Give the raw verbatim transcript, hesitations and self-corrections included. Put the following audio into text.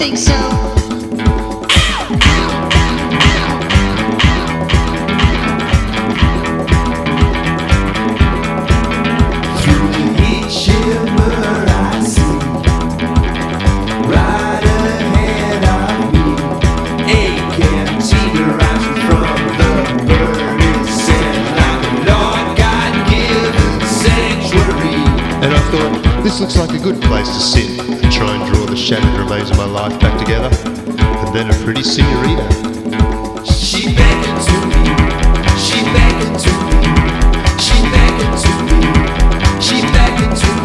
think so. This looks like a good place to sit and try and draw the shattered remains of my life back together. And then a pretty senorita. She beckoned to me, she beckoned to me, she beckoned to me, she beckoned to me.